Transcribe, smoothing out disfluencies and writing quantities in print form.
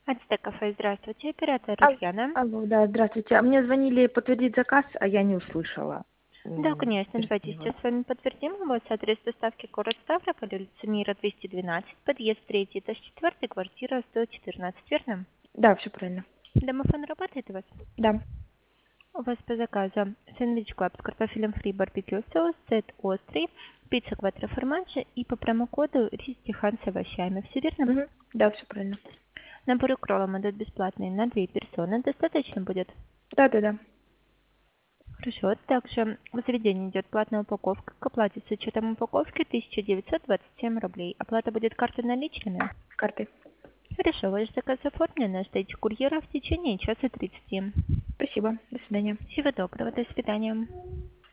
Ацтек кафе, здравствуйте, оператор Ал Ульяна. Алло, да, здравствуйте. А мне звонили подтвердить заказ, а я не услышала. Да, конечно, давайте Перезвонила. сейчас с вами подтвердим. У вас адрес доставки город Ставрополь, улица Мира, 212, подъезд 3, этаж 4, квартира 114, верно? Да, все правильно. Домофон работает у вас? Да. У вас по заказу сэндвич клаб с картофелем фри барбекю соус, сет острый, пицца кватро формаджи и по промокоду рис тихан с овощами. Все верно? Мгм. Да, все правильно. Наборы кроллом идут бесплатные на 2 персоны. Достаточно будет? Да-да-да. Хорошо. Также в заведении идет платная упаковка. К оплате с учетом упаковки 1927 рублей. Оплата будет картой наличными. Картой. Хорошо, ваш заказ оформлен. Ждите курьера в течение часа 30. Спасибо. До свидания. Всего доброго. До свидания.